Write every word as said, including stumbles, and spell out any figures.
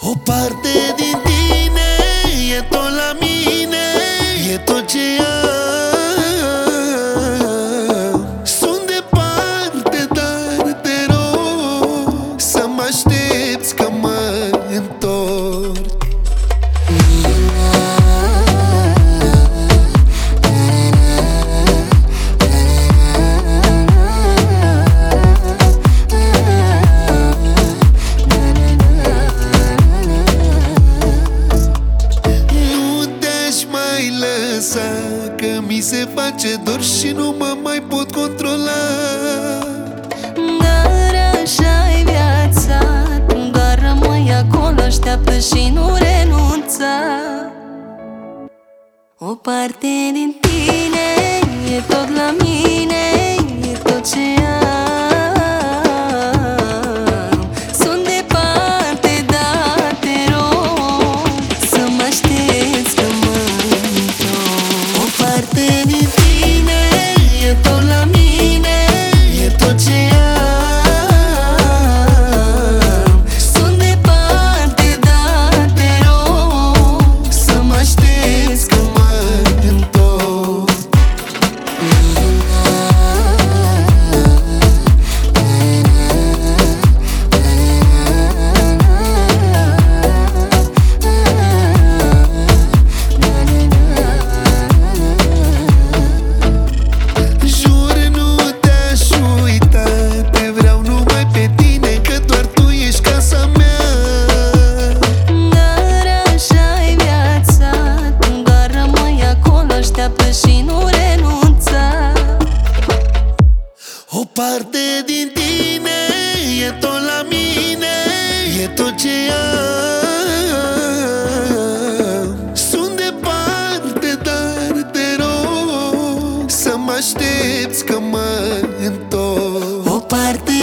O parte din tine e tot la mine, e tot ce am. Sunt departe, dar te rog să mă aștepți că mă întorc. Că mi se face dor și nu mă mai pot controla. Dar așa-i viața, doar rămâi acolo, așteaptă și nu renunța. O parte din tine e tot la mine, e tot ce am. Sunt departe, dar te rog să mă aștepți că mă întorc. O parte din tine e tot la mine, e tot ce am. Sunt departe, dar te rog să mă aștepți că mă întorc. Și nu renunța. O parte din tine e tot la mine, e tot ce am. Sunt departe, dar te rog să mă aștepți că mă întorc. O parte